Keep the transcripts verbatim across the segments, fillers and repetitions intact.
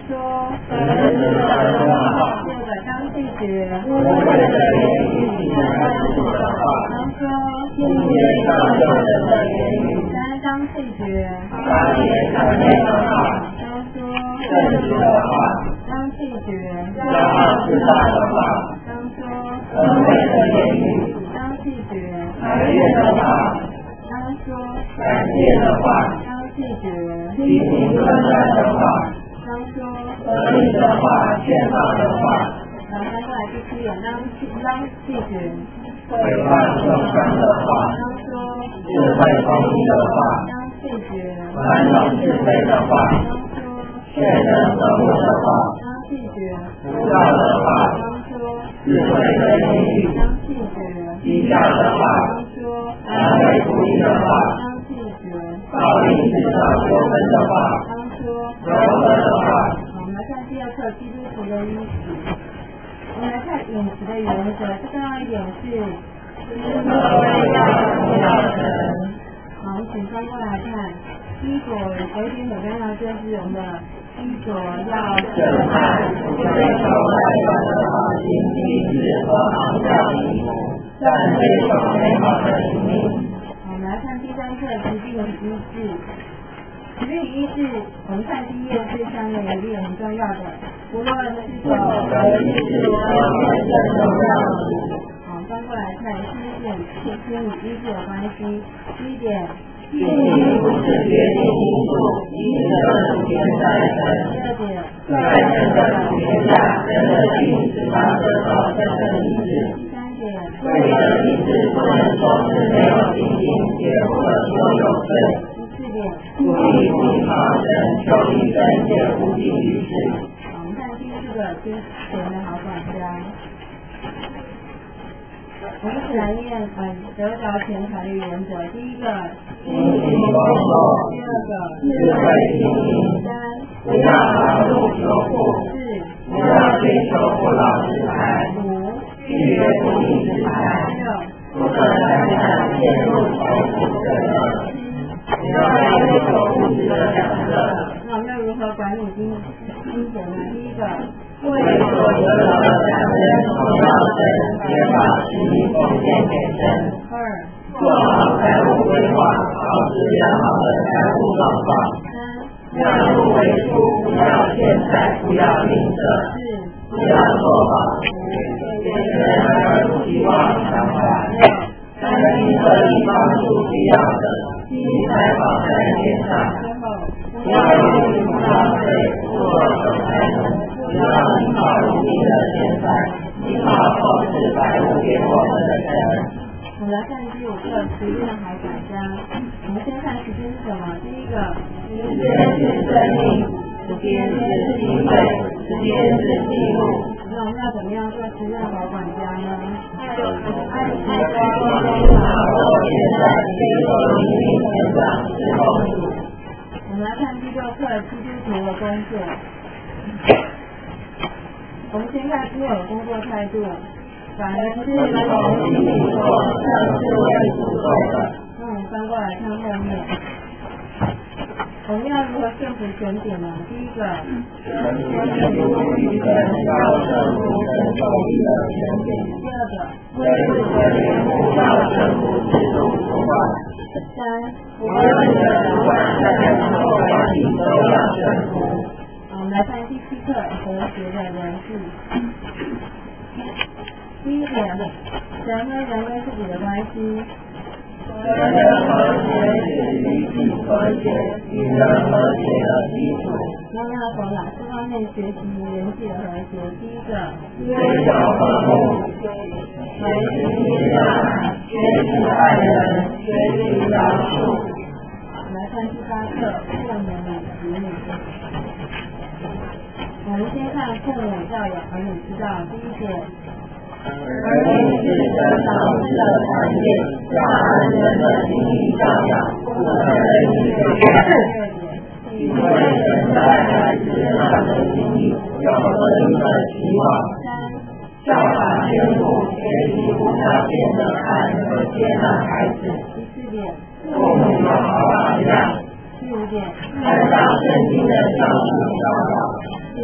说。 儿子的话。 第二个当拒绝。 无谓的言语与难处的话。 当说。 今天上诱人的言语。 三当拒绝。 当言谄媚的话。 当说。 正直的话。 当拒绝。 骄傲自大的话。 当说。 污秽的言语。 当拒绝。 埋怨的话。 当说。 感谢的话。 当拒绝。 批评论断的话。 当说。 合理的话，劝导的话。 好，翻过来第七点，当当拒绝。 毁坏众生的话。 当说。 智慧公益的话。 当拒绝。 传统智慧的话。 当说。 确认和睦的话。 当拒绝。 不道的话。 当说。 智慧的言语。 当拒绝。 讥笑的话。 当说。 安慰鼓励的话。 当拒绝。 暴力制造纠纷的话。 当说。 柔和的话。 好，我们来看第二课基督徒的饮食。我们来看饮食的原则，最重要一点是各位要荣耀神。 好，我们请翻过来看，第一个有一点很重要，就是我们的第一个要审判不追求外表的好心机智和好笑衣服，但追求美好的灵命。 我们来看第三课疾病与医治。疾病与医治，我们看第一页最上面有一点很重要的，无论是否和医治都是更重要的。 好，翻过来看第一点，信心与医治的关系。第一点， 信心不是决定因素，医治的主权在神。 第二点， 在神的主权下，人的病使他得到真正医治。 第三点， 为了医治不能说是没有信心，也不能说有罪。 第四点， 故意不讨神，求医生也无济于事。 好，我们看第四个金钱的好管家。我们一起来念嗯得着钱财的原则。第一个， 信心丰厚。 第二个， 智慧经营。 三， 不要忙碌求富。 四， 不要追求不老之财。 五， 拒绝不义之财。 六， 不可胆胆陷入仇富罪恶。不要追求物质的享乐。 那我们要如何管理金金钱呢？第一个， 为所得到的感恩荣耀神，也把十一奉献给神。 二， 做好财务规划，保持良好的财务状况。 三， 量入为出，不要欠债，不要吝啬， 四， 不要做保，给人而不希望偿还。三心合意帮助需要的，积财宝在天上。 最后， 不要用力不浪费，不做守财奴，不要依靠无力的钱财，依靠透视财物给我们的神。 我们来看第五课时间的好管家。我们先看时间是什么？第一个， 时间是生命，时间是机会，时间是记录。 那我们要怎么样做时间的好管家呢？ 爱爱光光把握现在，接受灵命成长之后。 我们来看第六课基督徒的工作。我们先看基督徒的工作态度。反而是从心里做，正是为主做的。 那我们翻过来看后面。我们要如何顺服权柄呢？第一个， 顺服于神，要顺服神授予的权柄。 第二个， 为主的缘故，要顺服制度主管。 三， 无论的主管在什么环境都要顺服。 我们来看第七课和谐的人事。第一点，人跟人跟自己的关系。 人的和谐是与己和谐，与人和谐的基础。 那么要从哪四方面学习人际的和谐？第一个， 追求和睦，学习接纳，学习爱人，学习饶恕。 我们来看第八课父母与子女。我们先看父母教养儿女之道。第一点， 儿女是神赏赐的产业，要按人的心意教养，不可任意违第背。 二点， 因为神在孩子身上的心意有合一的期望。 三， 教法宣布，学习无条件的爱和接纳孩子。 第四点， 父母有好榜样， 第五点， 按照圣经的教训教导。 第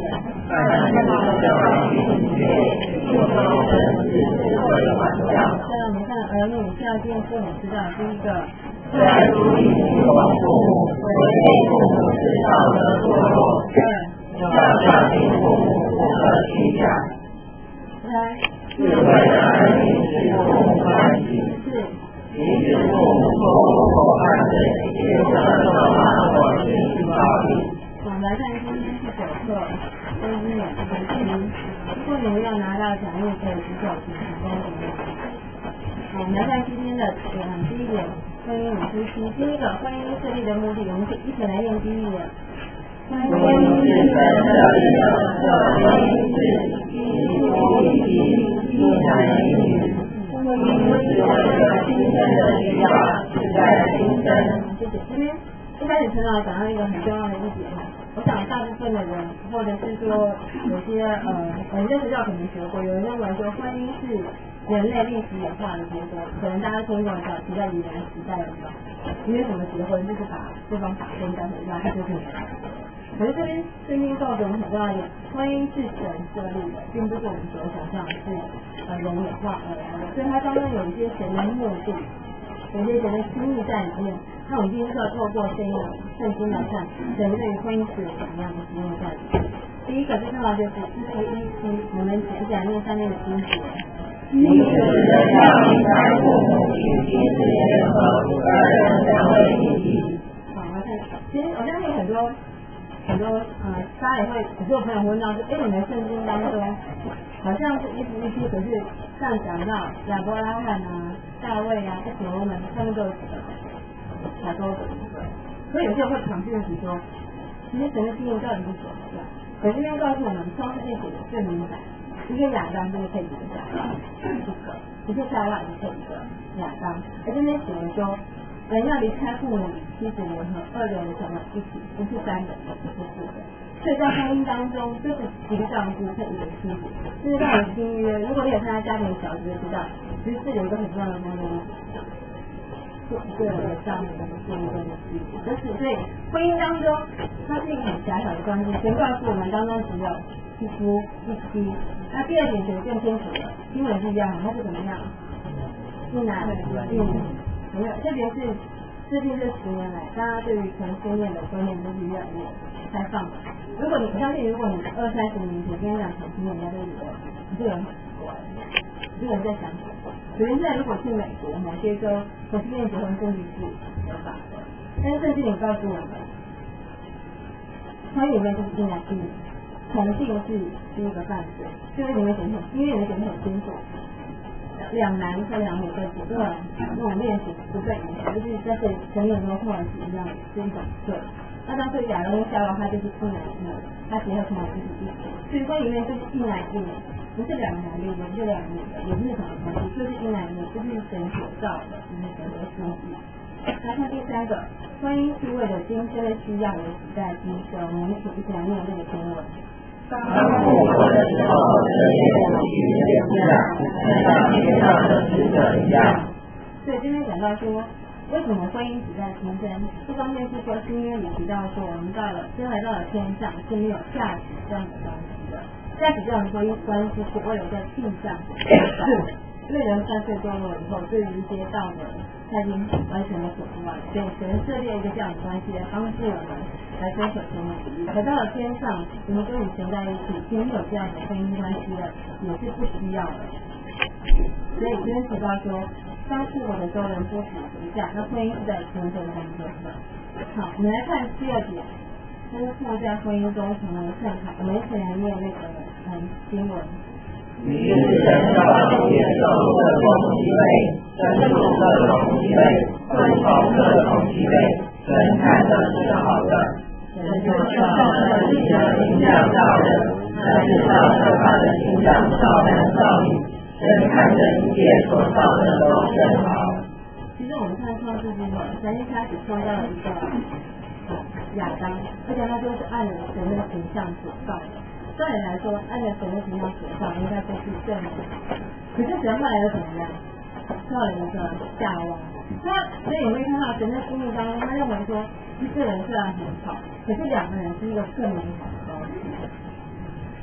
但是教育学不能是智慧管教。 再来我们看儿女孝敬父母之道，第一个， 在注意听从父母，为父母知道的堕落。二，要孝敬父母，不可虚假。 三， 智慧的儿女是父母关系。 四， 即使父母错误或犯罪，也不能咒骂或情绪暴力。 我们来看今天是九课，婚姻两分期。如果你们要拿到奖励，可以举手请成功领取。我们来看今天的点，第一点，婚姻与夫妻。第一个，婚姻设立的目的，我们一起来念第一点。婚姻是神设立的，婚姻是一夫一妻，一男一女。婚姻是为了今生的需要，是在今生。 谢谢。这边一开始陈老讲到一个很重要的一点，我想大部分的人，或者是说有些呃，我们在学校可能学过，有人认为说婚姻是人类历史演化的结果，可能大家听过早期在以前时代的时候，因为什么结婚就是把对方打昏带回家，他就可以来。可是这边圣经告诉我们很重要一点，婚姻是神设立的，并不是我们所想象的是呃人演化而来的，所以它当中有一些神的目的，有一些神的心意在里面。那我们今天是要透过这个圣经来看，神对于婚姻是有什么样的心意在里面。第一个最重要就是一夫一妻，我们一起来念下面的经节。 你是人要明白父母与妻子联合，二人成为一体。 好，我看，其实我相信很多很多呃，大家也会，很多朋友会问到说，哎，你们圣经当中好像是一夫一妻，可是像讲到亚伯拉罕啊、大卫啊、所罗门，他们都有几个亚洲的，所以有些人会尝试去说，其实神的心意到底是什么样？可是这边告诉我们，创世纪写的最明白，一个亚当就是配一个夏娃，一个一个夏娃就配一个亚当，而这边写的说，人要离开父母与妻子联合，二人成为一体，不是三人，不是四人。所以在婚姻当中，就是一个丈夫配一个妻子，这是让人新约。如果你有参加家庭小学，知道其实这有一个很重要的观念，做一个人的丈夫，做一个人的妻子。就是所以婚姻当中，它是一个很狭小的关系。神告诉我们，当中只有一夫一妻。那第二点写的更清楚了，经文是一样的，它是怎么样？一男一女。没有，特别是最近这十年来，大家对于同性恋的观念都是越来越开放了。如果你我相信，如果你二三十年前跟你讲同性恋，人家都觉得你这个人很怪，你这个人在想什么？可是现在如果去美国某些州，同性恋结婚甚至是合法的，但是圣经里告诉我们，婚姻里面就是一男一女，同性是第一个犯罪，就是里面写很，因为里面写的很清楚。两男和两女的这个那种恋情不被允许，就是在这神眼中或者是一样是一种罪。那当时亚当跟夏娃他就是一男一女，他结合成为一体一体。所以说里面就是一男一女，不是两个男的，也不是两个女的，也不是什么关系，就是一男一女，就是神所造的，就是神的心意。来看第三个，婚姻是为了今生的需要而期待今生，我们一起一起来念这个经文。 当复活的时候，人也不许变价，像天上的使者一样。 所以今天讲到说，为什么婚姻只在今生？一方面是说新约里提到说，我们到了真来到了天上是没有价值这样的关系的，价值这样的婚姻关系是为了在地上因为人犯罪堕落以后，对于一些道德他已经完全的损坏，所以神设立一个这样的关系来帮助我们来遵守神的旨意。可到了天上，我们跟与神在一起，已经有这样的婚姻关系了，也是不需要的。所以这边提到说，当复活的时候人不许回嫁，那婚姻是在天上当中的。好，我们来看第二点，夫妇在婚姻中成为圣好。我们一起来念那个嗯经文。 于是神造出野兽各种其类，牲畜各种其类，昆虫各种其类，神看的是好的。神就照着自己的形象造人，那是照着他的形象造男造女。神看着一切所造的都甚好。 其实我们看创世纪后，神一开始创造了一个亚当，而且他就是按着神的形象所造的。照理来说，按照神的形象所造，应该都是正的。可是神后来又怎么样？造了一个夏娃。那所以你会看到神的心意当中，他认为说，一个人虽然很好，可是两个人是一个更美好的关系。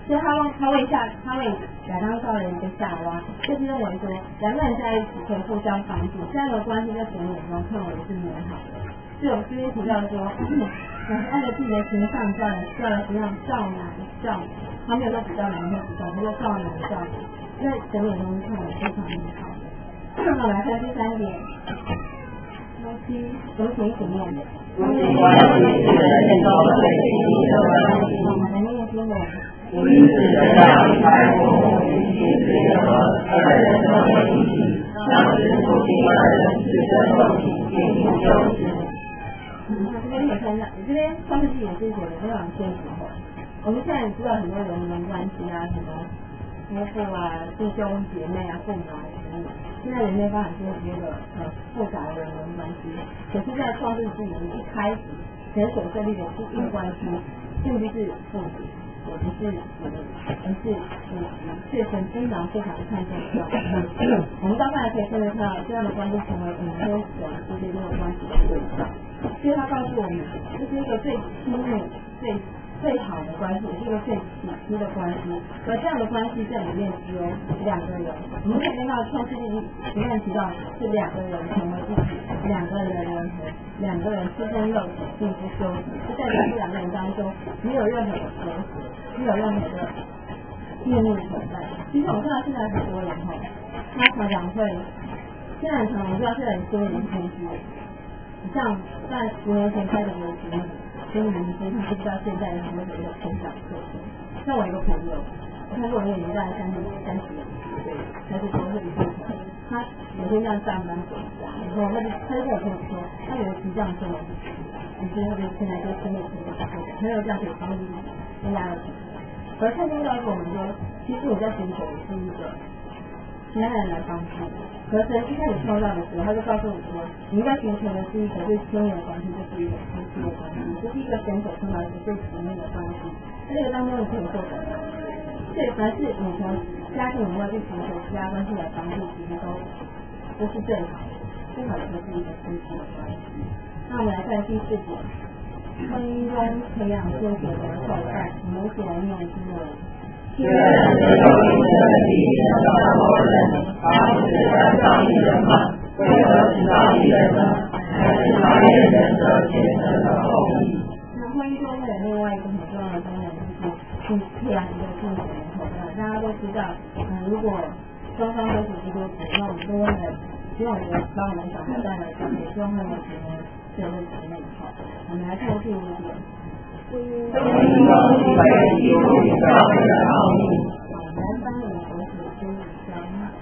所以他问他为下他为亚当造了一个夏娃，就是认为说两个人在一起可以互相帮助，这样的关系在神眼中看为是美好的。所以我今天提到说，按照自己的形象造人，造了形象造男造女，他没有说只造男或只造，他说造男造女，在神眼中看为非常美好的。那我们来看第三点，摩西怎么写一起念的？ 夫妻关系是人造最紧密的关系。 我们来念经文。 无论是人两百母与妻子联合，二人成为一体，像是父亲二人是真肉体，并不幼稚。 嗯，那这边可以看一下，你这边创世纪也是写的非常清楚的。我们现在知道很多人伦关系啊，什么夫妇啊、弟兄姐妹啊、父母啊等等。现在人类发展出这个呃复杂的人伦关系，可是，在创世纪里面一开始神所设立的是硬关系，并不是父子，也不是子女，而是夫妻。所以神非常非常看重这样的。我们到后来可以看得到，这样的关系成为我们跟神之间这种关系的对象。所以他告诉我们，这是一个最亲密、最最好的关系，也是一个最紧密的关系。而这样的关系在里面只有两个人，我们可以看到创世纪里面提到是两个人成为一体，两个人联合，两个人出生肉体，并不休息，就代表这两个人当中没有任何的隔阂，没有任何的秘密存在。其实我们看到现在很多人哈，他常常会，现在常常知道现在很多人空虚。像在十年前开始有节目，所以你们非常不知道现在有很多人的成长课程。像我一个朋友，我看过我那个年代三十三十岁，才是多岁一岁，他每天这样上班回家，然后他就他就跟我朋友说，他有其这样做，你觉得他现在就真的成长课程，没有这样可以帮助大家的成长。而圣经告诉我们说，其实你在寻求的是一个其他人来帮助。和神一开始创造的时候，他就告诉我说，你应该寻求的是一个最亲密的关系，就是一个夫妻的关系，这是一个神所创造的一个最紧密的关系。在这个当中，你可以做什么？所以凡是你从家庭以外去寻求其他关系来帮助，其实都都是最好的，最好的就是一个夫妻的关系。那我们来看第四点，婚姻中培养圣洁的后代，我们一起来念经文。 虽然是有一个地人的后人，他是按照一人吗？为何是照一人呢？还是照一人的天生的后裔？ 那婚姻中会有另外一个很重要的功能，就是去培养一个圣洁的后代。大家都知道，嗯，如果双方都是基督徒，那我们都会希望我们把我们小孩带来教会，希望他们成为社会姊妹好。我们来看第五点。婚姻中基本基督教会的奥义。 南方人所属之一章，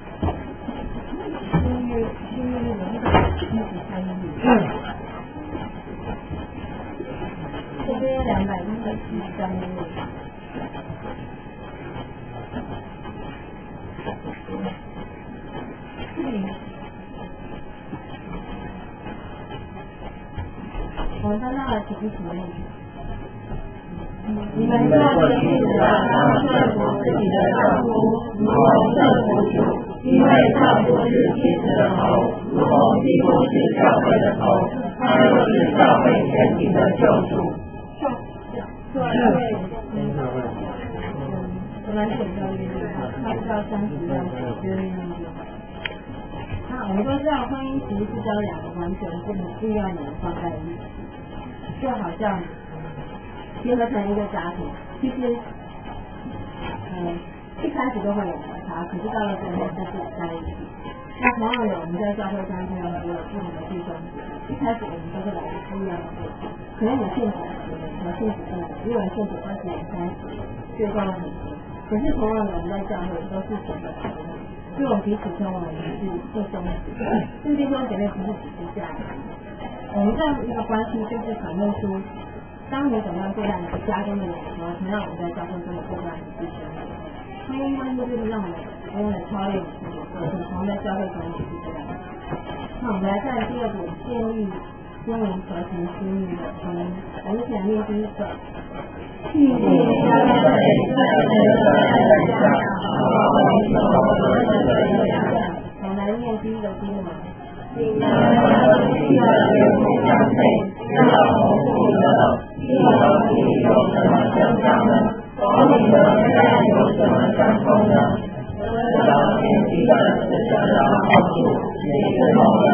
新约新约的那个一起参与。这边两百一十七章的。我们翻到了第一题。你们做的是让他们顺服自己的丈夫，如同顺服主，因为丈夫是妻子的头，如同基督是教会的头，他就是教会全体的救主。对对，嗯，我们选教育他是教三十六就是那句话。那我们都知道，婚姻其实是将两个完全不不一样的人放在一起，就好像结合成一个家庭，其实，嗯，一开始都会有摩擦，可是到了最后就是在一起。那同样的，我们在教会当中也有不同的弟兄姐妹，一开始我们都是来自不一样的地方，可能有信主十年，有信主一年，也有信主二十年、三十年，最高的很多。可是同样的，我们在教会都是神的儿女，所以我们彼此称为我们是弟兄姐妹。这弟兄姐妹不是只是家人，我们这样一个关系就是反映出。当你怎么样对待你的家中的人的时候，同样我们在教会中也对待你的弟兄姐妹。婚姻关系就是让我们永远超越你自己的个性，同在教会中也是这样。那我们来看第二点，建立经营和平亲密的婚姻。我们一起来念第一个。 去年相对在这个爱下，好一种和的对象。 我们来念第一个经文。 你们和其他人互相配，要同父的。一同你有什么相像呢？我们的在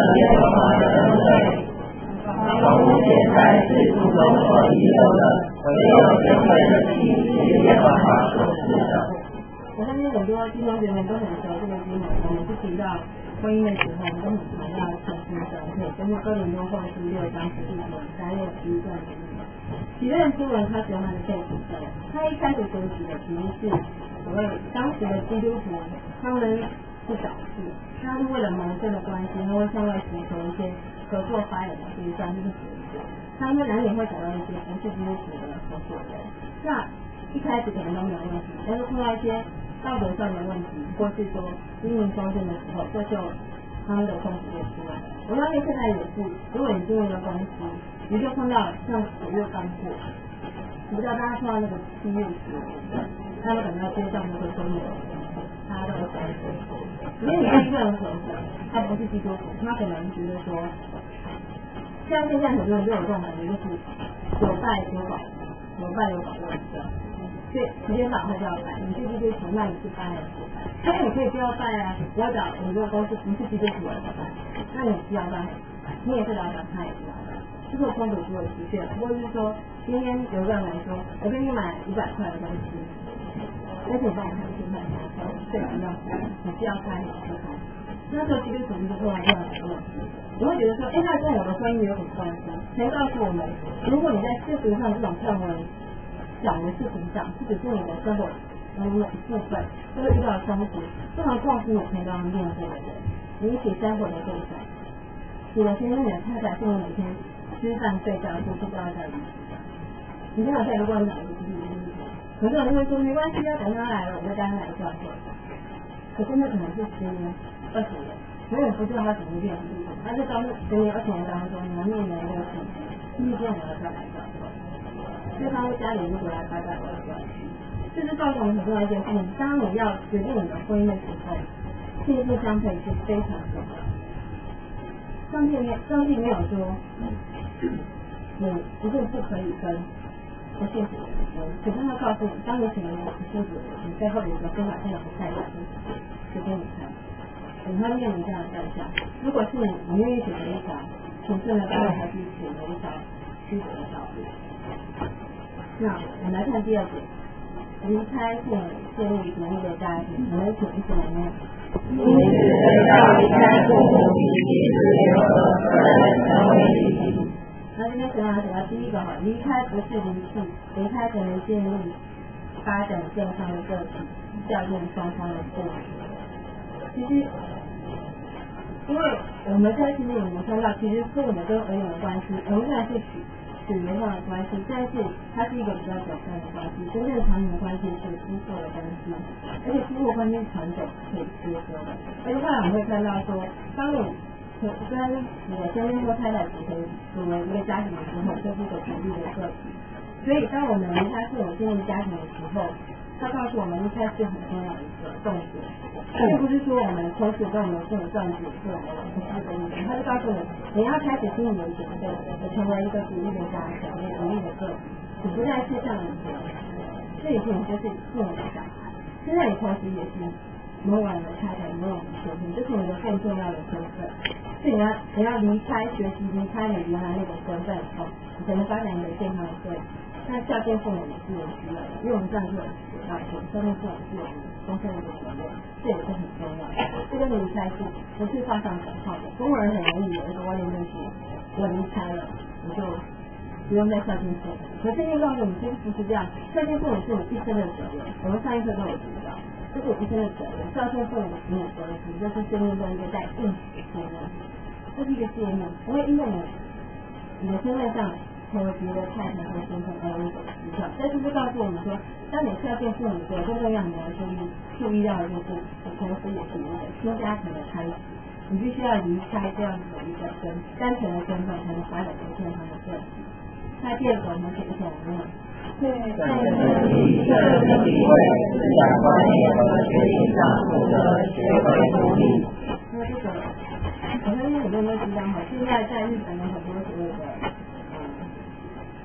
耶和华的恩惠。从目前在世俗中所遗留的，唯有尊贵的心是耶和华所赐的。 我相信很多弟兄姐妹都很熟这个经文，我们是提到婚姻的时候，我们都很强调诚心相配，就是哥林多后书六章十四节三六十一段的经文。其实经文它只有它的背景的，它一开始所举的其实是所谓当时的基督徒，他们是少数，他是为了盟生的关系，他会向外寻求一些合作发展的对象，就是合作，他们难免会找到一些不是基督徒的合作人。那一开始可能都没有问题，但是碰到一些道德上的问题，或是说经营方面的时候，这就他们的冲突就出来了。我相信现在也是，如果你进入一个公司，你就碰到像九月刚过，不知道大家碰到那个七月十五，他们可能要接上那个婚礼，大家都有关系。因为你跟一个人合伙，他不是基督徒，他可能觉得说，像现在很多人都有这种感觉，就是有拜有保，有拜有保佑的。所以时间到他就要拜，你是基督徒，那你是拜还是不拜？但是你可以不要拜啊，不要找你这个公司不是基督徒而拜，那你是要拜，你也是老板，他也是老板，这个冲突就会出现。或者是说，今天有个人来说，我给你买五百块的东西，而且你帮我看清楚，对不要开，你是要开还是不开？那时候基督徒就会来这样的问题，你会觉得说，哎，那跟我的婚姻有什么关系？谁告诉我们，如果你在世俗上这种氛围小的事情上，这只是你的生活中的一部分，就会遇到冲突。更何况是你平常面对的人，你一起生活的对象，你的先生、你的太太是你每天吃饭、睡觉、都是都要在一起的。你现在在如果你讲的是基督徒，可是有人会说没关系啊，等他来了，我就带他来教会。可是那可能是十年、二十年，永远不知道他怎么变基督徒。但是当十年、二十年当中，你们面临的问题，第一件你要再来教会。所以他会家里如果来拜拜我的关系，这是告诉我们很重要一件事情。当你要决定你的婚姻的时候，信心相配是非常重要的。上帝没上帝没有说你一定不可以跟不信主的人结婚，可是他告诉你，当你选择不信主的人，你背后有一个非常非常的代价，就给你看，你会面临这样的代价。如果是你，你愿意选择一条纯正的道路，还是选择一条曲折的道路？那我们来看第二点，离开父母建立独立的家庭，我们请一起来念。 因此要离开父母以及自由和个人成为一体。 那今天神要讲到第一个哈，离开不是离弃，离开才能建立发展健康的个体，教育双方的父母。其实，因为我们在心里我们说到，其实父母跟儿女的关系，我们虽然是取血缘上的关系，但是它是一个比较短暂的关系，真正长远的关系是夫妇的关系，而且夫妇关系长久可以接受的。而且后来我们会看到说，当你跟你的先生或太太组成组为一个家庭的时候，就是一个独立的个体。所以当我们离开父母建立家庭的时候，他告诉我们离开是很重要的一个动作，并不是说我们从此跟我们父母断绝出来了，不是这个意思。他是告诉你，你要开始心里有准备，成为一个独立的家庭，一个独立的个体，你不再是像你的，这也是你就是父母的小孩。现在你同时也是某晚的太太，某晚的先生，这是你的更重要的身份。是你要你要离开学习，离开你原来那个身份后，你才能发展你的健康的个体。那孝敬父母也是有需要的，因为我们上次有学到说，孝敬父母是我们终身的责任，这也是很重要的。这跟离开是不是画上等号的？中国人很容易有一个观念就是，我离开了，我就不用再孝敬父母。可是圣经告诉你，其实不是这样，孝敬父母是你一生的责任。我们上一课都有提到，这是我一生的责任。孝敬父母的子女责任，这是生命中一个带应许的责任，这是一个诫命，不会因为你你的身份上成为别的太太和先生而有所失效。但是就告诉我们说，当你孝敬父母的时候，更重要你要注意注意到的就是，同时也是一个新家庭的开始。你必须要离开这样子的一个跟单纯的身份，才能发展出健康的个体。那第二个，我们请一起来念。 对，在自己个人的地位、思想观念和决定上负责，学会独立。 那这个，我相信很多人都知道哈，现在在日本有很多所谓的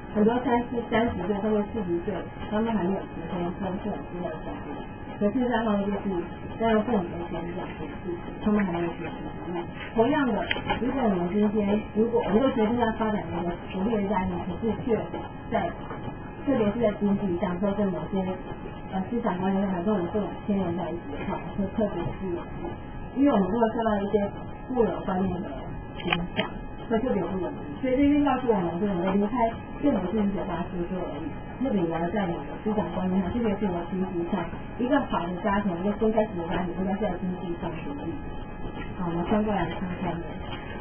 很多三十三十岁甚至四十岁，他们还没有结婚，他们是很需要家庭。可是在他们就是在父母的前讲的事，他们还没有结婚。同样的，如果我们今天如果我们都决定要发展一个独立的家庭，可是却在特别是在经济上或者某些呃思想观念上跟我们父母牵连在一起的话，会特别不容易，因为我们会受到一些固有观念的影响。会特别不容易，所以这边告诉我们，就是我们离开并不是一九八四说而已，特别也要在你的思想观念上，特别是你的经济上，一个好的家庭，一个先开始的家庭，应该是在经济上独立。好，我们翻过来看看面。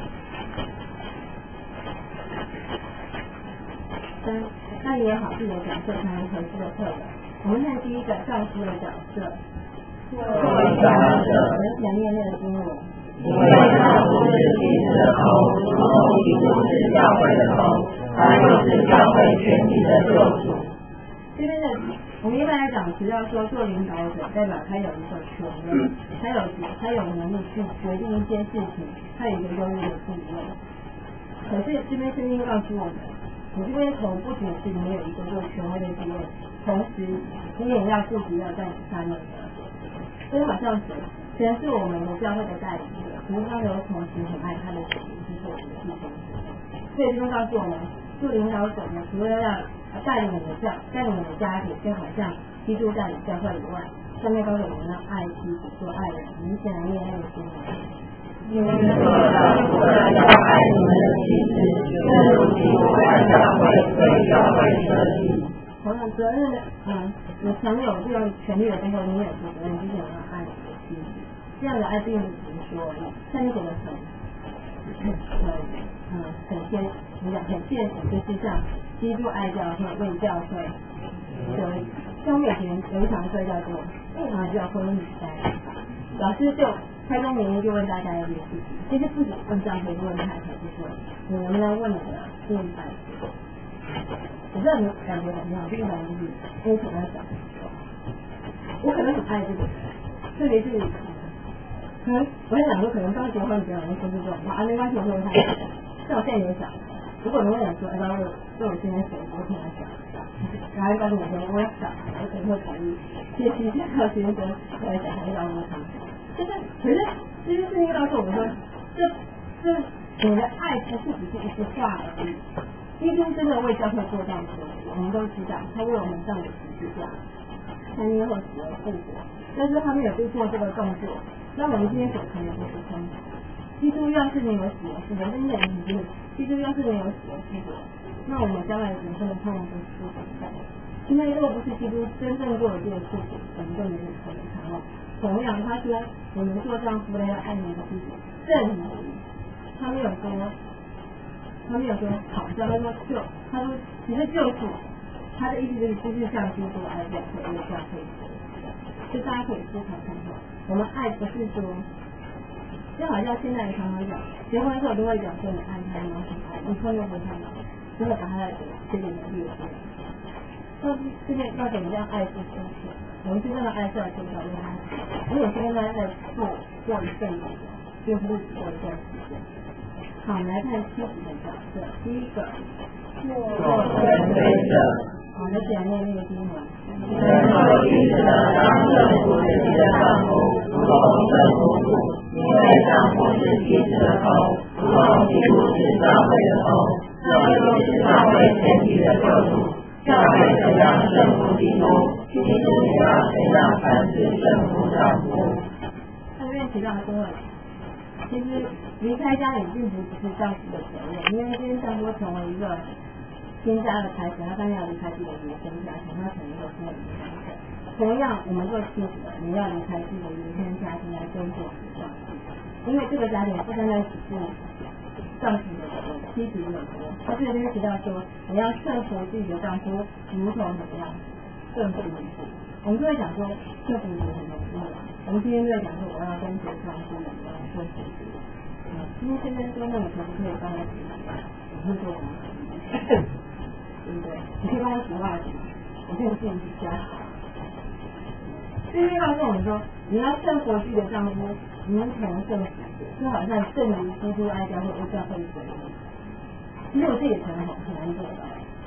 三，那你也好自己的角色才能合适的特点。我们看第一个丈夫的角色， 作为家者， 我们前面那个经文。 因为他不是基督的头，如同基督是教会的头，他又是教会全体的救主。 这边的我们一般来讲，只要说做领导者，代表他有一个权威，他有他有能力去决定一些事情，他有一个优越的地位。可是这边圣经告诉我们，你这边头不仅是你有一个做权威的地位，同时你也要顾及要在你下面的。所以好像是神是我们的教会的带领者，可是他有同时很爱他的子民去做我们的弟兄姊妹。所以这边告诉我们，做领导者呢，除了要带领我们的教，带领我们的家庭，就好像基督带领教会以外，上面告诉我们要爱妻子，做爱人。你先来念那个经文。 你们做的，不但要爱你们的妻子，正如基督爱教会，为教会舍己。 同样责任的，嗯，你享有这种权利的背后，你也有责任，就是要爱你的妻子。这样的爱并不是说而已，上面写的很，很，嗯，很现，怎么讲？很现实，就是像基督爱教会，为教会舍己。像我们以前有一堂课叫做“为什么叫婚姻在”，老师就开宗明义就问大家一件事情，其实不止问教会，问太太，就说你能不能问你的另一半？我不知道你感觉怎么样，这个感觉就是因为可能想，我可能很爱这个人，特别是可能我在想说，可能刚结婚比较容易说出这种话啊，没关系，我会他。但我现在也想，如果你问我说，哎，爸爸，对我现在谁，我可能想，然后告诉我说，我要想，我可能会考虑学习一下靠学生，我来想想要不要他。就是，可是这件事情告诉我们说，这这你的爱不是只是一句话而已。基督真的为教会做这样的事，我们都知道，他为我们上了十字架，三天后死而复活。但是他没有去做这个动作，那我们今天所看的就是空。基督要是没有死而复活，真的已经，基督要是没有死而复活，那我们将来人生的盼望都是不存在的。因为如果不是基督真正做的这个事情，我们就没有可能盼望。同样，他说我们做丈夫的要爱你的妻子，正如他没有说。他没有说好像，他说就，他说其实就是他的意思就是就是像基督爱教会，为教会舍己，就大家可以思考看看，我们爱不是说，就好像现在常常讲，结婚的时候都会讲说你爱他吗？很爱，你婚后不爱吗？就会把他的这个能力给但是这边要怎么样爱是正确，我们真正的爱是要做到因为他，因为我现在在做做一阵子，并不是只做一段时间。好，我们来看妻子的角色。第一个， 做权威者。 好，来讲念那个经文。 人所妻子的当正服自己的丈夫，如同正服主，因为丈夫是妻子的头，如同基督是教会的头，这就是教会全体的救主。教会怎样圣服基督，基督也要怎样凡事圣服丈夫。 他这边提到说，其实离开家里并不只是丈夫的责任，因为今天丈夫成为一个新家的开始，他当然要离开自己的原生家庭，他成为一个新的原生家庭。同样，我们做妻子的，你要离开自己的原生家庭来跟随丈夫，因为这个家庭不单单只是丈夫的责任，妻子也有责任。他这边提到说，你要顺服自己的丈夫，如同怎么样顺服你自己。我们就会讲说，顺服你很容易啊。我们今天就在讲说，我要跟随丈夫，我要顺服自己。今天先生说，那你可不可以帮我洗洗？我会做什么？对不对？你可以帮我洗袜子，我可以自己去家。这边告诉我们说，你要顺服自己的丈夫，如同顺服，就好像正如基督爱教会为教会舍己。其实我自己也可能很难做到，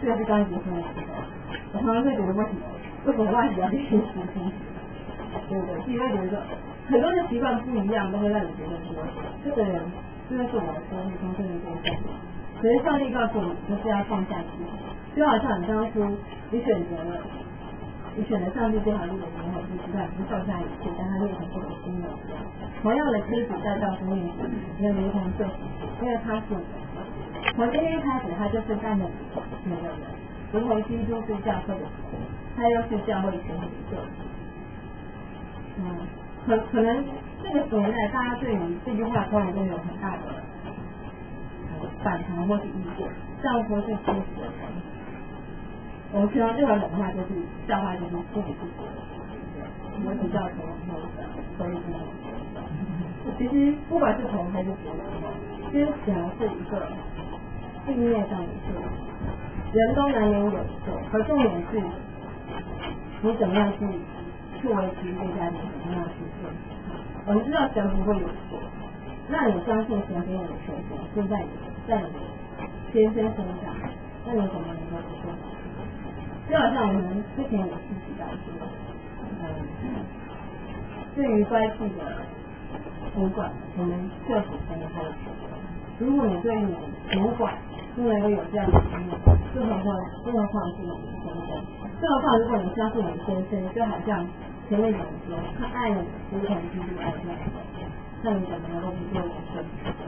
这个是刚结婚的时候，我常常会觉得为什么为什么外表要必须实心，对不对？自己会觉得很多的习惯不一样，都会让你觉得说这个人真的是我的生命中真的对象。可是上帝告诉你，就是要放下自己，就好像你当初你选择了，你选择上帝这条路的时候，你知道你放下一切，但他变成这个新的一样。同样的妻子在丈夫面前，也如同这，因为他是从今天开始，他就是带着每个人，如同基督是教会的头，他又是教会全体的。嗯，可可能这个年代，大家对于这句话突然都有很大的反弹或是意见，丈夫是妻子的神。我们听到这个冷话就是笑话，就是自己自己，我只叫头往后的，所以呢，其实不管是头还是别人，其实讲的是一个意念上的事，人都难免有错，可重点是你怎么样去去维持一个家庭，怎么样去做。我们知道神不会有错，那你相信神给你的权柄是在你在你先生身上，那你怎么能够不做？就好像我们之前有提及到说，嗯，对于乖僻的主管，我们就只承认他的权利。如果你对你的主管不能够有这样的经验，更何况更何况是你的先生，更何况如果你相信你的先生，就好像前面讲说，他爱你如同基督爱这样的，那你怎么能够不做人生？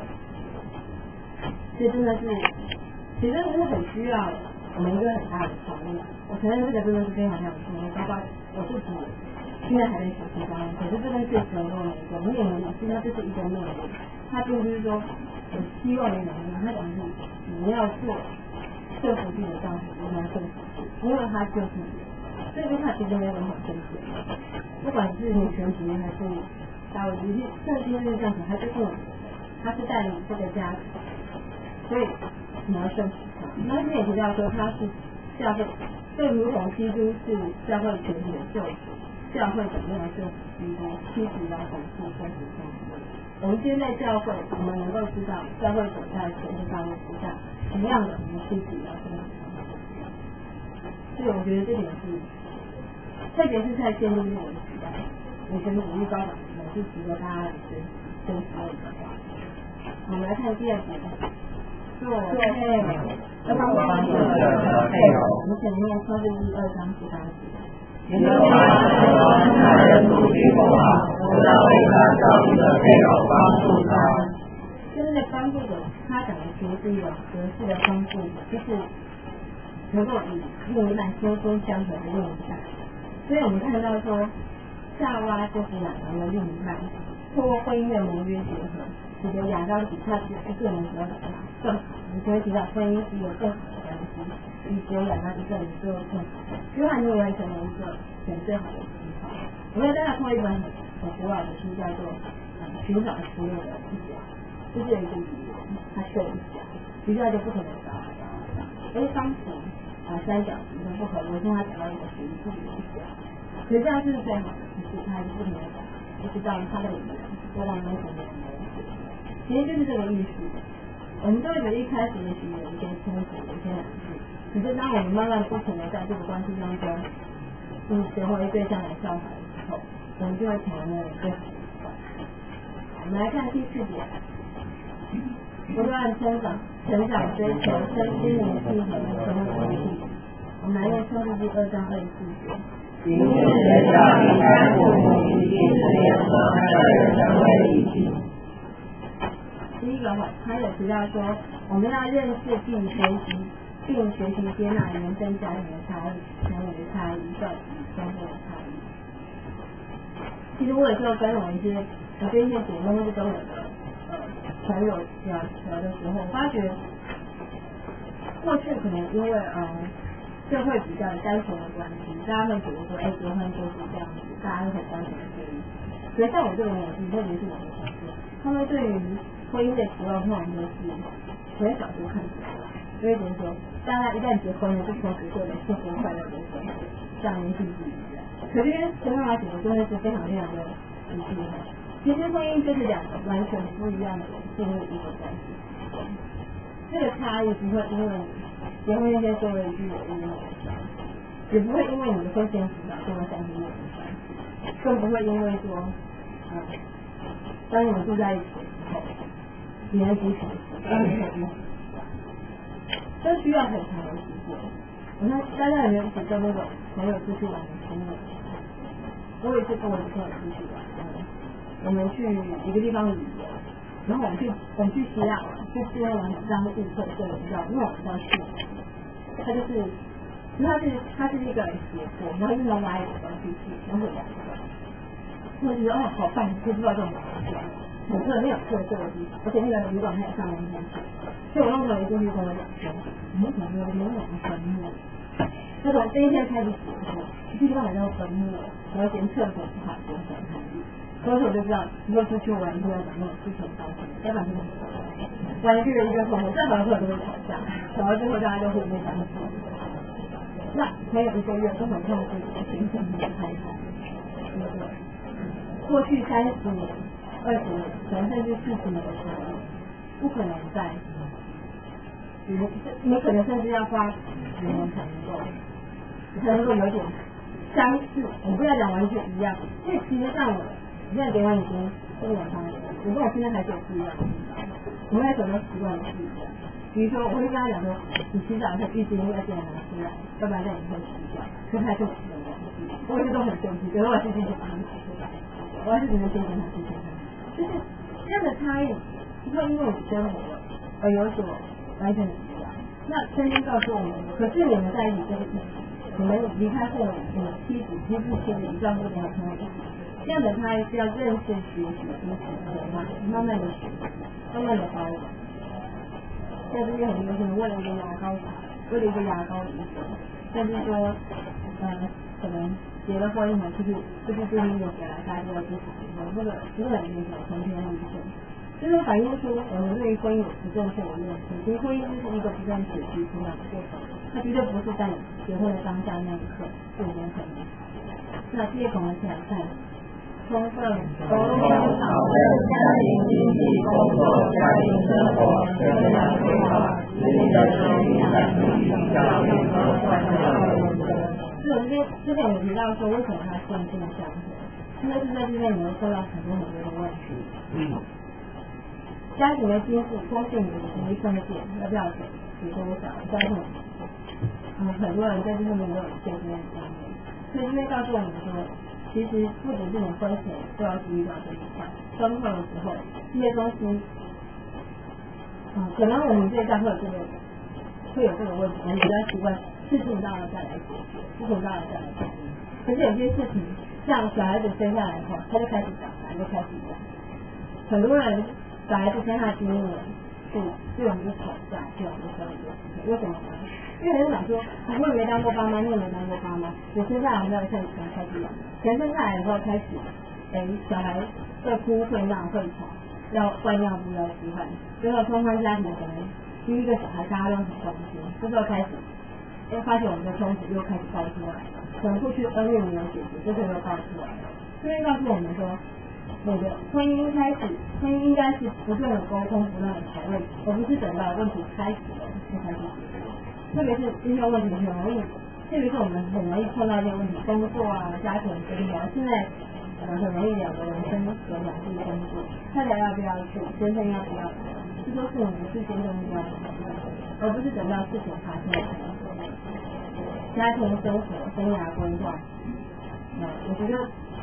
这真的是，其实真的是很需要我们一个很大的考虑。我承认这个真的是非常非常重要，包括我自己现在还在学习当中，可是这跟最神跟我们一个命令，其实它就是一个命令，它并不是说我希望你怎么样，它讲的是你要做克服自己的丈夫，你要克服，因为他就是你，这句话其实没有任何争执，不管是女权主义还是大卫主义，圣经就是这样子，他就是你，他是带领这个家庭，所以你要顺服他。那之前也提到说他是教会，就如同基督是教会全体的救主，教会怎么样顺服基督，妻子要守护顺服上帝。我们今天在教会，我们能够知道教会走在神的道路之上，同样的，我们妻子要顺服上帝。所以我觉得这点是，特别是在现今这个时代，女权主义高涨，也是值得大家来深深思的一个话题。我们来看第二节。做配偶，要帮帮助的配偶。我们前面说的第二章第八节。 耶和华说：“那人不许不好，我要为他造一个配偶帮助他。” 就是在帮助者，他讲的其实是一种合适的帮助者，就是能够与另一半心心相合的另一半。所以我们看到说，夏娃就是亚当的另一半，通过婚姻的盟约结合。使得亚当比他只一个人得更好，你就会提到婚姻是有更好的关系，比只有亚当一个人就更好。约翰尼完成了一个选最好的计划。我们大家看过一本很很古老的书，叫做《嗯寻找失落的一角》，就是有一个女人，她睡一觉，一觉就不可能找找找，哎，方形啊三角形都不可能，我现在找到一个属于自己的一角，可是这样是最好的，可是她还是不可能找，一直到她的女人，波浪那什么。其实就是这个意思。我们都会觉得一开始也许有一些冲突，有一些难处，可是当我们慢慢不停的在这个关系当中，嗯，学会对象来效法的时候，我们就会成为那个最好的习惯。我们来看第四节，不断成长、成长、追求身心灵契合的生活关系。我们来念创世纪二章二十四节。 因为人要离开父母，与妻子联合，二人成为一体。 第一个话，他有提到说，我们要认识并学习，并学习接纳原生家庭的差异、成为的差异、教育生活的差异。其实我有时候跟我一些，我跟一些姐妹或是跟我的呃朋友聊聊的时候，我发觉过去可能因为呃社会比较单纯的关系，大家会觉得说，哎，结婚就是这样子，大家都很单纯的建议。所以像我这个年纪，特别是我的同事，他们对于婚姻的期望通常都是从小就看出来了，因为觉得说，大家一旦结婚了，就从此过得幸福快乐的生活，像年轻不一样。可是跟妈妈姐姐真的是非常非常的不一样。其实婚姻就是两个完全不一样的人进入一个关系，这个差异不会因为结婚那天说了一句我因为也不会因为你的婚前辅导做了三个月以上，更不会因为说，嗯，当你们住在一起的时候，你能支持，当你很用，都需要很长的时间。我看大家有没有一起跟那种朋友出去玩的经验？我有一次跟我的朋友出去玩，嗯，我们去一个地方旅游，然后我们去我们去希腊玩，就去那种让顾客对比较那种比较细，他就是。因为它是它是一个斜坡，然后一能拉一个东西去，然后两个，我觉得哦好棒，就知道这种很特没有特色的地方，而且那个旅馆还有上面天去，所以我那时候一进去跟我讲说，你们感觉有两个坟墓，那从这一天开始写的时候，地方有坟墓，然后连厕所不好，连神探，所以我就知道，如果出去玩就要讲那种之前高兴，要不然就是玩具的一个口头，任何课都会吵架，吵到最后大家都会被相处。那没有一个月都很控制我的行程很开心，那个过去三十年、二十年，可能甚至四十年的时候，不可能在，你你可能甚至要花十年才能够，才能够有点相似。我不要讲完全一样，因为其实上我现在结婚已经这么两三年，我跟我现在还是有不一样的地方，我们有很多习惯不一样。比如说，我会跟他讲说，你洗澡的时候浴巾要记得拿出来，要不然这样你会洗掉。可是他就洗了忘记，我一直都很生气，可是我自己就把它拿出来，我还是只能先跟他去跟他。就是这样的差异，会因为你生活而有所完全的不一样。那圣经告诉我们，可是你们在一起这个意思，你们离开父母，你们妻子、妻子、妻子、丈夫的朋友，这样的差异是要认识、学习、彼此的慢慢慢的学，慢慢的包容。现在这些很流行，为了一个牙膏卡，为了一个牙膏离婚，甚至说，呃，可能结了婚以后出去出去住蜜月回来，大家就要去谈离婚，这个真的很严重，成天离婚，就是反映出我们对于婚姻有不正确的认识。其实婚姻就是一个不断学习成长的过程，它绝对不是在你结婚的当下那一刻就已经成立。那这些我们起来看。充分沟通讨论家庭经济工作家庭生活生涯规划子女的生育和子女教育和管教。所以我这边之前有提到说，为什么它顺境相合？因为是在这边你会受到很多很多的问题。嗯。家庭的经济相信你的一分钱要不要给，给多少，交通。嗯，很多人在这上面都有这些方面，所以这边告诉我们说。其实不只是你婚前就要注意到这一块，婚后的时候这些东西，嗯，可能我们这一代会有这个会有这个问题，我们比较习惯事情到了再来解决，事情到了再来解决。可是有些事情，像小孩子生下来后，他就开始长大，就开始长。很多人小孩子生下第一年是最容易吵架，最容易生气，为什么呢？因为人想说，我也没当过爸妈，你也没当过爸妈，我生下来没有像以前开始养，全生下来的时候开始，哎，小孩会哭会闹会吵，要换尿布要吃饭，最后双方家庭可能第一个小孩大家都很关心，这时候开始，哎，发现我们的冲突又开始爆出来了，可能过去恩怨没有解决，这时候又爆出来了，这边告诉我们说，那个婚姻开始，婚姻应该是不断的沟通，不断的讨论，而不是等到问题开始了才开始解决。特别是今天问题很容易，特别是我们很容易碰到这个问题，工作啊、家庭生活，现在呃很容易两个人分隔两地工作，太太要不要去，先生要不要，这都是我们事先就应该讨论，而不是等到事情发生了才能做。家庭生活、生涯规划，呃，我觉得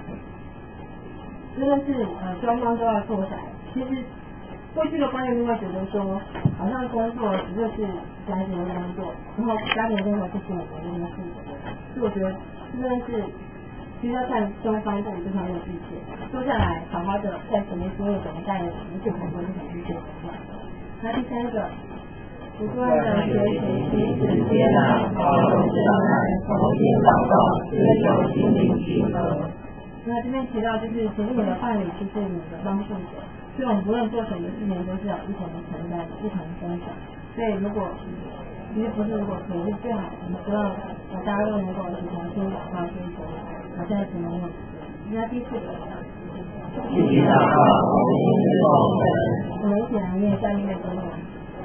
真的是呃双方都要做起来。其实过去的观念就会觉得说，好像工作只就是家庭的工作，然后家庭生活是父母的那个负责。所以我觉得真的是需要看双方对于这方面的意见，坐下来好好的在什么经验怎么带领我们一起讨论这种意见。那第三个，不断的学习彼此接纳、包容、忍耐、重新祷告、追求心灵契合。那这边提到就是其实你的伴侣就是你的帮助者，所以我们不论做什么事情都是要一同的承担，一同分享。所以如果其实不是如果可以是最好，我们希望大家都能够一同听祷告追求，好像什么问题。那第四个，我们一起来念下面的经文。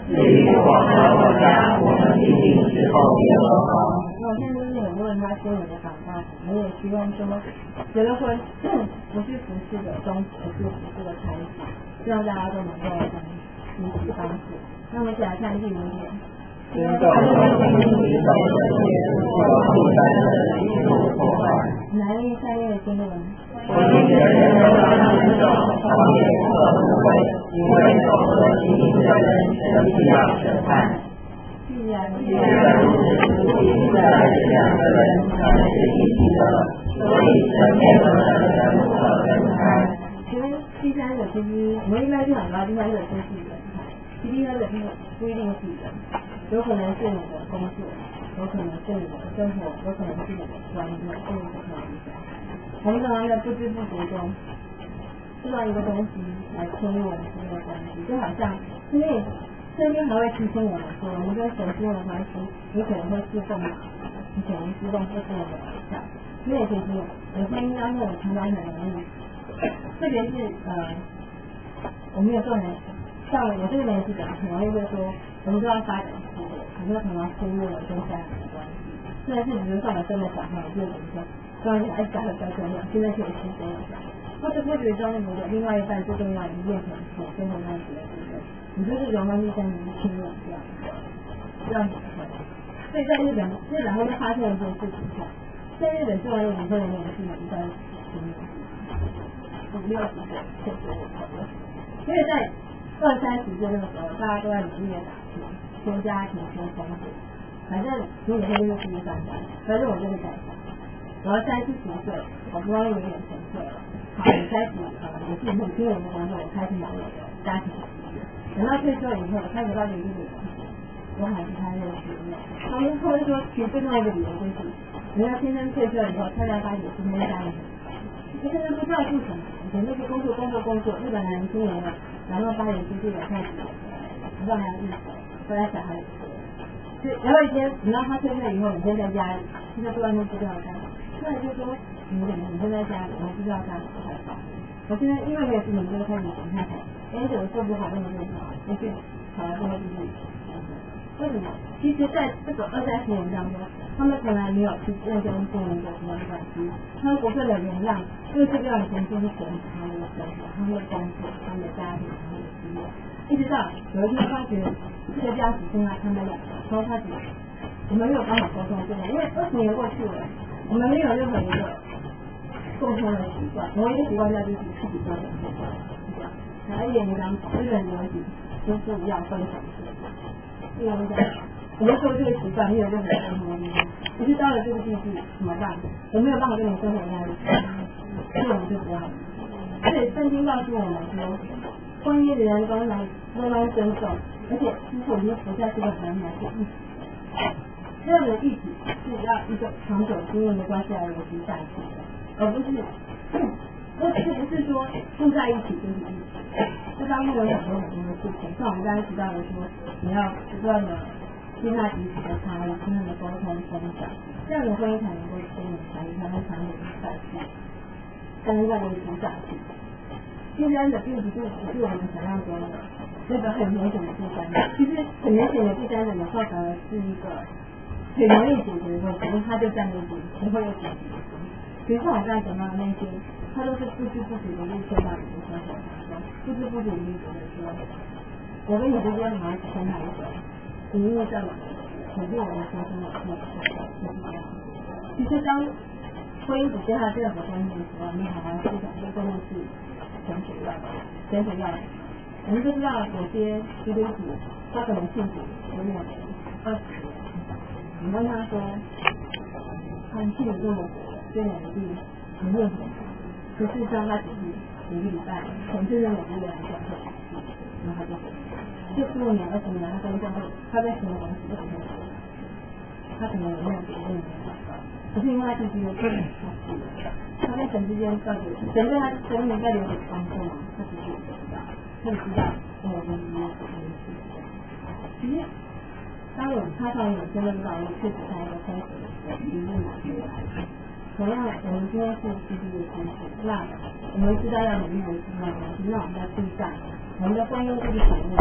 至于我和我家，我们必定侍奉耶和华。 那我现在就是很多人他新闻的祷告，我也希望说，结了婚不是服侍的终止，而是服侍的开始，希望大家都能够彼此帮助。那我们一起来看第五点。 尊重和平之手的结束，第三的一路破坏。 来历下面的经文。 我们人人都要尊重，方便和无畏，因为守和经营的人，神必要审判。 既然既然如此，现在两个人才是一体的，所以神变成的人不可分开。 其实第三者其实我们一般就想到第三者就是人，其实第三者就是不一定是人，有可能是你的工作，有可能是你的生活，有可能是你的关系，甚至是你的小孩。我们常常在不知不觉中知道一个东西来牵引我们之间的关系，就好像因为圣经还会提醒我们说，我们跟神之间的关系，你可能会侍奉马，你可能侍奉不同的偶像，因为其实有些应该是我常常很容易，特别是呃我们有时候很像我这个年纪的很容易会说，我们都要发展事业，可是常常忽略了跟家人的关系。甚至是比如像我生了小孩，我就怎么说，刚刚哎家的比较重要，现在可以牺牲一下。不知不觉中，如果另外一半最重要一变成我生活上的部分，你就是容易跟你亲人这样这样子的关系。所以在日本，日本会发现一件事情后，在日本做完离婚的年纪呢，一般十年五六十岁确实有可能，因为在二三十岁那个时候，大家都在努力的打拼，添家庭、添工作。反正你以后就是第三代，反正我就是改善。我要三四十岁，我不容易有点成就了。好，你开始呃，也是很亲人的工作，我开始忙我的家庭事业。等到退休以后，我开始到年纪的时候，我还是他认识的。他们后来说，其实最重要一个理由就是，人家先生退休以后，太太发现今天家里很，你现在不知道做什么，以前就是工作工作工作，日本男人青年了，然后八点出去了，开始不知道还有日子，后来小孩。然后以前你让他退休以后，每天在家里，现在不完全不知道干嘛。后来就说你每天在家里，我不知道干嘛，不害怕。我现在因为没有事情，就开始想看看，哎，怎么做不好，那么做不好，也许好了之后就是为什么？其实在这个二三十年当中，他们从来没有去认真经营过什么关系，他们不会的原谅，各式各样的东西是选择他们的生活、他们的工作、他们的家庭、他们的事业。一直到有一天发觉这个家只剩下他们两个，然后开始我们没有办法沟通，对吧？因为二十年过去了，我们没有任何一个共同的习惯，唯一的习惯就是自己做的习惯，是这样。还有一点一张日本流行就是要分享事情，因为我们讲我们做这个习惯没有任何共同的地方，可是到了这个地步怎么办？我没有办法跟你生活在一起，所以我们就不要。而且圣经告诉我们说，婚姻的人都能都能尊重，而且其实我们不再是个男男是一起，这样的一起是要一个长久经营的关系来维持下去的，而不是而且不是说住在一起就是一起。这当中有很多很多的事情，像我们刚才提到的说，你要不断的接纳彼此的差异，跟他们沟通分享，这样的婚姻才能够经营下去，才能长久下去，才能够维持下去。第三者并不是不是我们想象中的那个很明显的第三者，其实很明显的第三者有时候反而是一个很容易解决的问题，因为他就在那边，不会有解决的。比如说我刚才讲到的那些，他都是不知不觉的入侵到你的生活当中，不知不觉你觉得说，我跟你之间好像只剩下一个，你因为这样肯定我们发生了错误，就是这样。其实当婚姻只剩下这两个关系的时候，你好好思想，这真的是神所要的，神所要的。我们都知道有些基督徒，他可能信主有点二十年，你问他说，他信主这么久，对哪个地很认同，可事实上他只是一个礼拜，可能是认为一个人教会，然后他就就十五年、二十年，他跟教会，他跟神的关系就很好，他可能有没有别人的祷告，可是因为他自己有个人他是，他跟神之间到底神对他生命到底有什么帮助吗？他自己也不知道，他只知道跟我跟你有什么关系。其实，当我们踏上人生的道路，确实在一个生活的时候，一路起来。同样，我们今天是基督的基础，那我们知道要努力维持那关系，那我们在地上，我们的婚姻就是产物，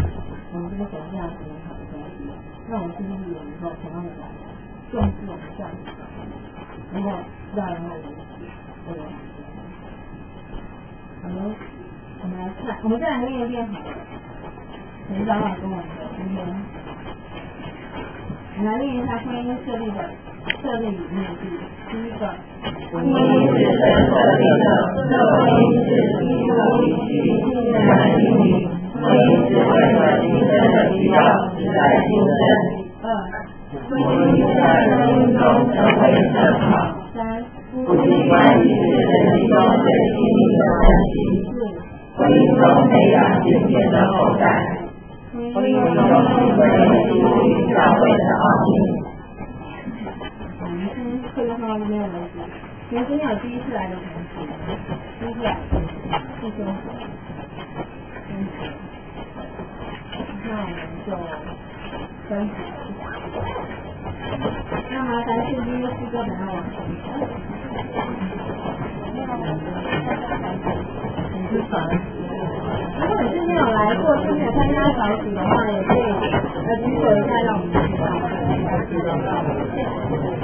我们这个手这样很好的东西，那我们是不是有一个同样的感觉，重视我们这样子，然后让人来理解，对吧？我们我们来看，我们再来念一遍好了。陈长老跟我们的今天，我们来念一下婚姻设立的设立理念第第一个。 婚姻是神设立的，这婚姻是基督允许自然定义，婚姻是为了今生的需要，是在今生。 二， 婚姻在婚姻中成为正好。 三， 夫妻关系是人际中最亲密的关系。 四， 婚姻中培养健全的后代。婚姻中是为了基督与教会的奥秘。 我们先课程上没有问题。其实今天有第一次来的同学，第一次来是中学，中学，那我们就分享一下。那麻烦是今天诗歌等到往前走。如果你之前有来过，之前参加小组的话，也可以呃举手一下，让我们知道。